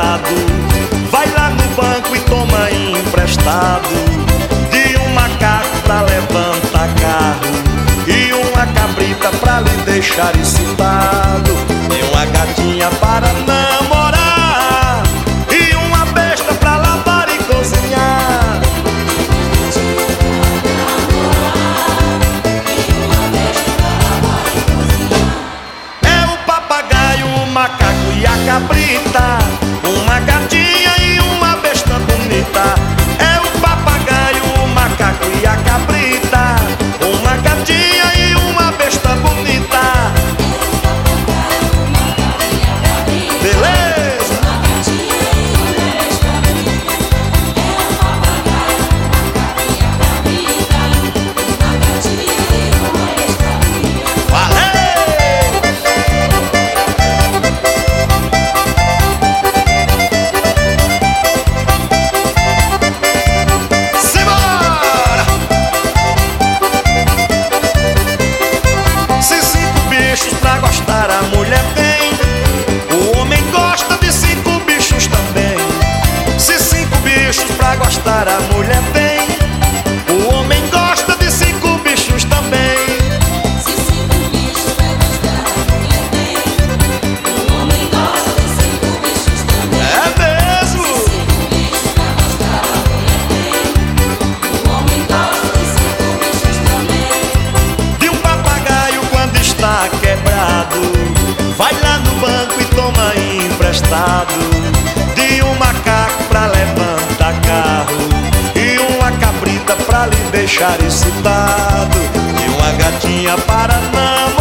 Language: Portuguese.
quebrado, vai lá no banco e toma emprestado de um macaco pra levantar carro, e uma cabrita pra lhe deixar excitado, e uma gatinha para namorar, e uma besta pra lavar e cozinhar. É o papagaio, o macaco e a cabrita, uma gatinha e uma besta bonita. É o papagaio, o macaco e a cabrita, uma gatinha e uma besta bonita. Beleza? Pra gostar a mulher tem, o homem gosta de 5 bichos também. Se 5 bichos pra gostar a mulher tem, o homem gosta de 5 bichos também. Se 5 bichos pra gostar a mulher tem, o homem gosta de 5 bichos também. É mesmo? Se 5 bichos pra gostar a mulher tem, o homem gosta de 5 bichos também. De um papagaio quando está quebrado, vai lá no banco e toma emprestado de um macaco pra levantar carro, e uma cabrita pra lhe deixar excitado, e uma gatinha para namorar.